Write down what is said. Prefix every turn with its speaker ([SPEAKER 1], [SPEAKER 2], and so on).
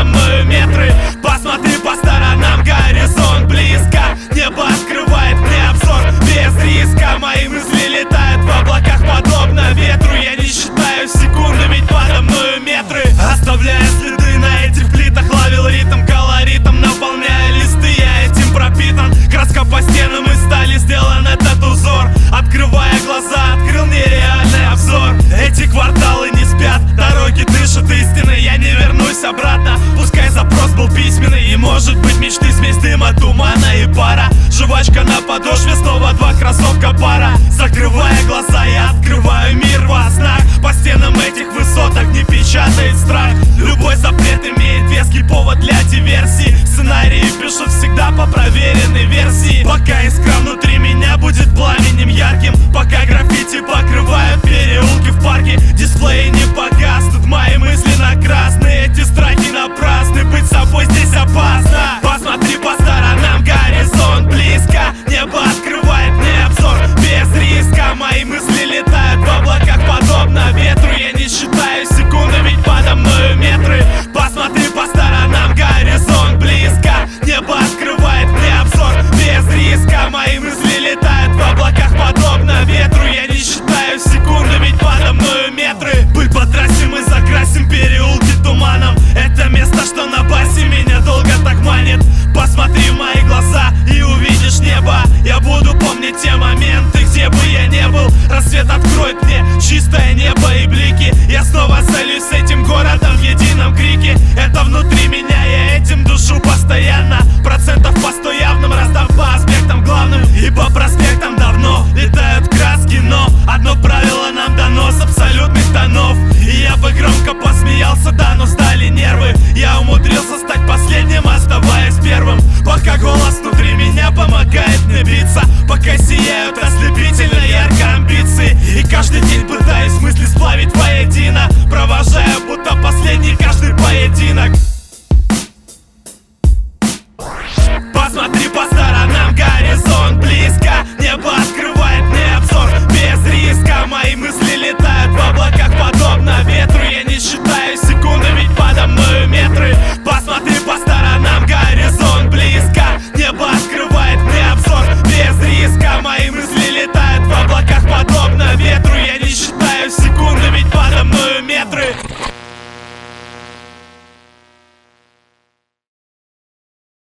[SPEAKER 1] подо мною метры. Посмотри по сторонам, горизонт близко. Небо открывает мне обзор без риска. Мои мысли летают в облаках подобно ветру. Я не считаю секунды, ведь подо мною метры. Оставляя следы на этих плитах, ловил ритм колоритом, наполняя листы. Я этим пропитан, краска по стенам и стали сделан этот узор. Открывая глаза, открыл нереальный обзор. Эти кварталы не спят, дороги дышат истиной. Я не вернусь обратно, пускай запрос был письменный. И может быть мечты смесь дыма, тумана и пара. Жвачка на подошве, снова два кроссовка пара. Закрывая глаза,